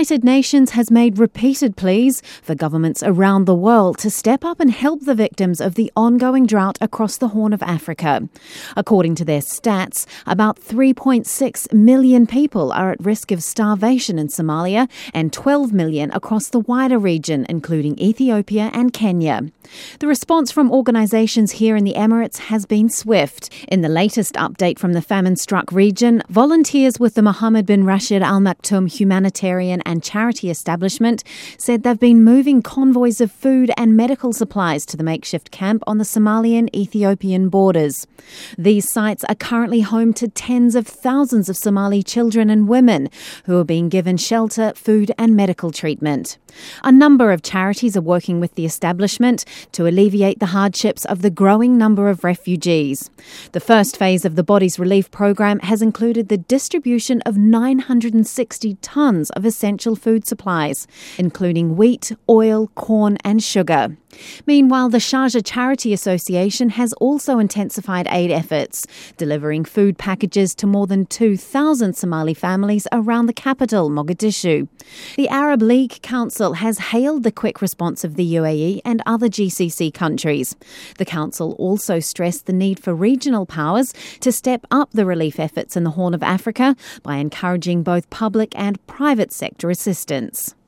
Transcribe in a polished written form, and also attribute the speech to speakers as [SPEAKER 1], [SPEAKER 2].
[SPEAKER 1] United Nations has made repeated pleas for governments around the world to step up and help the victims of the ongoing drought across the Horn of Africa. According to their stats, about 3.6 million people are at risk of starvation in Somalia and 12 million across the wider region, including Ethiopia and Kenya. The response from organisations here in the Emirates has been swift. In the latest update from the famine-struck region, volunteers with the Mohammed bin Rashid Al Maktoum humanitarian and charity establishment said they've been moving convoys of food and medical supplies to the makeshift camp on the Somalian-Ethiopian borders. These sites are currently home to tens of thousands of Somali children and women who are being given shelter, food and medical treatment. A number of charities are working with the establishment to alleviate the hardships of the growing number of refugees. The first phase of the Bodies Relief Programme has included the distribution of 960 tonnes of essential food supplies, including wheat, oil, corn and sugar. Meanwhile, the Sharjah Charity Association has also intensified aid efforts, delivering food packages to more than 2,000 Somali families around the capital, Mogadishu. The Arab League Council has hailed the quick response of the UAE and other GCC countries. The council also stressed the need for regional powers to step up the relief efforts in the Horn of Africa by encouraging both public and private sector assistance.